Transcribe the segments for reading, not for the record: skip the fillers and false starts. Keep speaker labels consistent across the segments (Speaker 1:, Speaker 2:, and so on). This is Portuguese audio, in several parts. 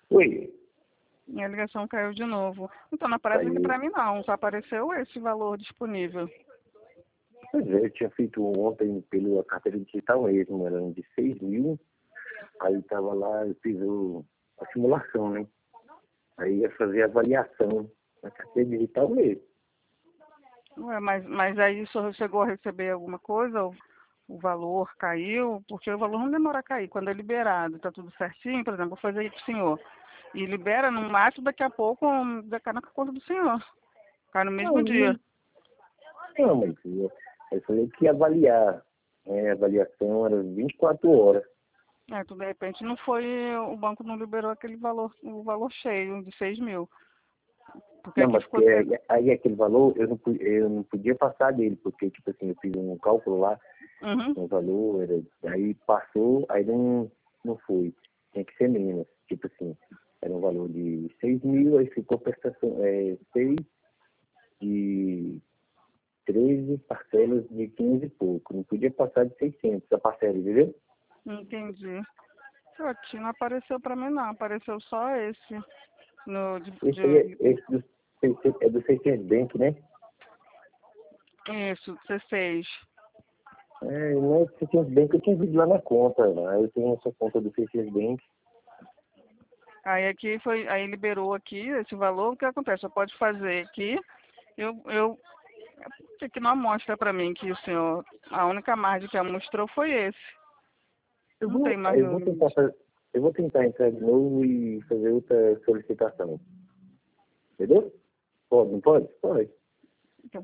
Speaker 1: Oi,
Speaker 2: Minha ligação caiu de novo. Então não aparece aqui
Speaker 1: caiu.
Speaker 2: pra mim não, só apareceu esse valor disponível.
Speaker 1: Pois é, eu tinha feito ontem pela carteira digital mesmo, era de 6 mil, aí tava lá, eu fiz a simulação, né? Aí ia fazer a avaliação na carteira digital mesmo.
Speaker 2: Ué, mas aí o senhor chegou a receber alguma coisa? O valor caiu? Porque o valor não demora a cair. Quando é liberado, tá tudo certinho, por exemplo, vou fazer aí pro senhor. E libera no máximo daqui a pouco, já cai na conta do senhor. Cai no
Speaker 1: Não,
Speaker 2: mesmo dia.
Speaker 1: não, mas eu falei que ia avaliar, né? A avaliação era 24 horas.
Speaker 2: É, então, de repente não foi, o banco não liberou aquele valor, o valor cheio de 6 mil. Porque
Speaker 1: Não,
Speaker 2: aqui
Speaker 1: mas
Speaker 2: ficou.
Speaker 1: porque aí aquele valor eu não podia passar dele, porque tipo assim, eu fiz um cálculo lá,
Speaker 2: Uhum.
Speaker 1: um valor, aí passou, aí não foi. Tinha que ser menos. Tipo assim, era um valor de 6 mil, aí ficou prestação, 6 de 13 parcelas de 15 e pouco. Não podia passar de 600 a parcela, entendeu?
Speaker 2: Entendi. Aqui não apareceu pra mim não, apareceu só esse. No,
Speaker 1: Esse aí esse do 600, é do 600 Bank, né?
Speaker 2: isso, 16.
Speaker 1: Não é do 600 Bank, eu tinha visto lá na conta, lá. Eu tenho essa conta do 600 Bank.
Speaker 2: Aí aqui foi, aí liberou aqui esse valor, o que acontece? Você pode fazer aqui, eu que não mostra pra mim que o senhor, a única margem que ela mostrou foi esse. Não tem mais
Speaker 1: Eu
Speaker 2: nenhum
Speaker 1: vou tentar
Speaker 2: limite.
Speaker 1: eu vou tentar entrar de novo e fazer outra solicitação. Entendeu? Pode, não pode? Pode.
Speaker 2: Então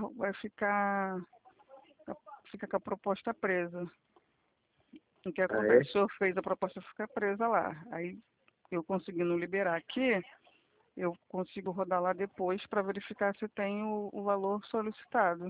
Speaker 2: fica com a proposta presa. O que
Speaker 1: Ah,
Speaker 2: acontece?
Speaker 1: é?
Speaker 2: O senhor fez a proposta ficar presa lá. Aí eu conseguindo liberar aqui, eu consigo rodar lá depois para verificar se tem o valor solicitado.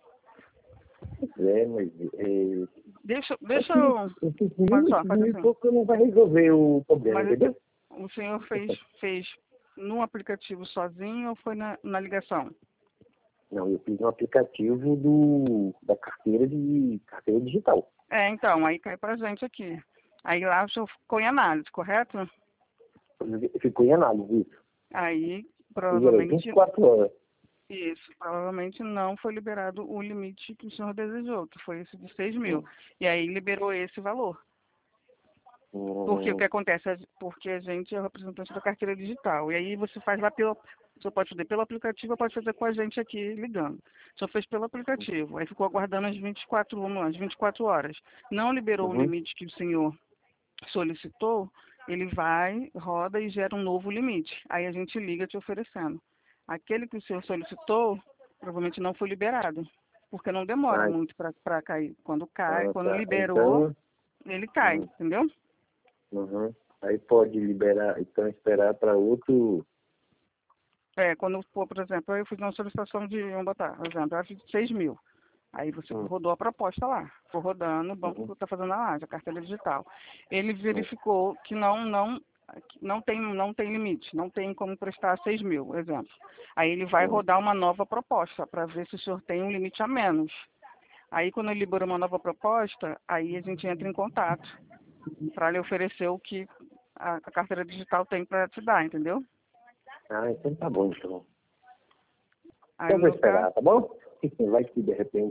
Speaker 1: Mas
Speaker 2: Deixa
Speaker 1: aqui,
Speaker 2: eu.
Speaker 1: esses
Speaker 2: Faz
Speaker 1: mil e
Speaker 2: assim.
Speaker 1: pouco não vai resolver o problema,
Speaker 2: Mas
Speaker 1: entendeu?
Speaker 2: o senhor fez no aplicativo sozinho ou foi na ligação?
Speaker 1: Não, eu fiz um aplicativo da carteira digital.
Speaker 2: É, então, aí cai pra gente aqui. Aí lá o senhor ficou em análise, correto?
Speaker 1: Ficou em análise isso.
Speaker 2: Aí
Speaker 1: E era vinte
Speaker 2: provavelmente
Speaker 1: e quatro horas.
Speaker 2: isso, provavelmente não foi liberado o limite que o senhor desejou, que foi esse de 6 mil.
Speaker 1: Hum,
Speaker 2: E aí liberou esse valor. Porque o
Speaker 1: hum,
Speaker 2: que acontece? Porque a gente é o representante da carteira digital. E aí você faz lá pelo. Você pode fazer pelo aplicativo ou pode fazer com a gente aqui ligando. Só fez pelo aplicativo. Aí ficou aguardando as 24 horas. Não liberou o
Speaker 1: uhum.
Speaker 2: limite que o senhor solicitou, ele vai, roda e gera um novo limite. Aí a gente liga te oferecendo. Aquele que o senhor solicitou, provavelmente não foi liberado. Porque não demora
Speaker 1: Ah,
Speaker 2: muito para cair. Quando cai, quando
Speaker 1: tá.
Speaker 2: liberou, ele cai,
Speaker 1: Hum,
Speaker 2: entendeu?
Speaker 1: uhum. Aí pode liberar, então esperar para outro.
Speaker 2: É, quando for, por exemplo, eu fiz uma solicitação de, vamos botar, por exemplo, eu fiz de 6 mil. Aí você
Speaker 1: Hum,
Speaker 2: rodou a proposta lá, for rodando, o
Speaker 1: uhum,
Speaker 2: banco está fazendo a laje, a carteira digital. Ele
Speaker 1: hum,
Speaker 2: verificou que não tem limite, não tem como prestar 6 mil, exemplo. Aí ele vai
Speaker 1: hum.
Speaker 2: rodar uma nova proposta para ver se o senhor tem um limite a menos. Aí quando ele libera uma nova proposta, aí a gente entra em contato para lhe oferecer o que a carteira digital tem para te dar, entendeu?
Speaker 1: Ah, então tá bom, então.
Speaker 2: Aí
Speaker 1: Eu
Speaker 2: no
Speaker 1: vou
Speaker 2: meu caso,
Speaker 1: esperar, tá bom? Vai que de repente.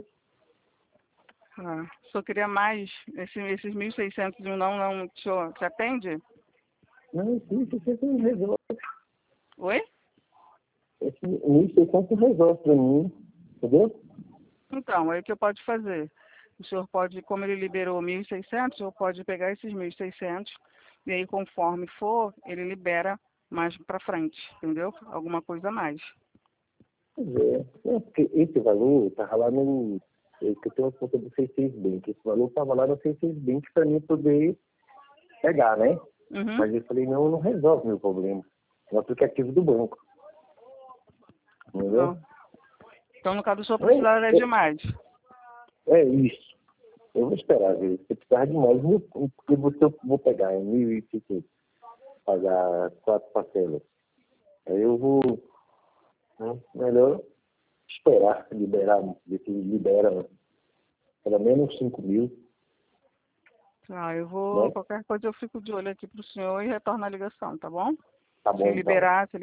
Speaker 2: só queria mais, esses 1.600 não te atende?
Speaker 1: Não, isso você não resolve.
Speaker 2: Oi?
Speaker 1: Esse 1.600 resolve para mim, entendeu?
Speaker 2: Então, aí o que eu pode fazer? O senhor pode, como ele liberou 1.600, eu pode pegar esses 1.600 e aí conforme for, ele libera mais para frente, entendeu? Alguma coisa a mais.
Speaker 1: Pois é. Porque esse valor estava lá no. Que eu tenho uma conta do C6 Bank. Esse valor estava lá no C6 Bank para mim poder pegar, né?
Speaker 2: Uhum.
Speaker 1: Mas eu falei, não resolve meu problema. É um aplicativo do banco. Entendeu?
Speaker 2: Então, então, no caso, o senhor
Speaker 1: É,
Speaker 2: precisaria de mais.
Speaker 1: é isso. Eu vou esperar, ver. Se precisar de mais, porque eu vou pegar em 1.600, pagar 4 parcelas. Aí eu vou, né, melhor esperar liberar, ver se libera, né, pelo menos 5 mil.
Speaker 2: Tá, eu vou,
Speaker 1: né?
Speaker 2: qualquer coisa eu fico de olho aqui pro senhor e retorno a ligação, tá bom?
Speaker 1: Tá
Speaker 2: Se
Speaker 1: bom, então.
Speaker 2: liberar, se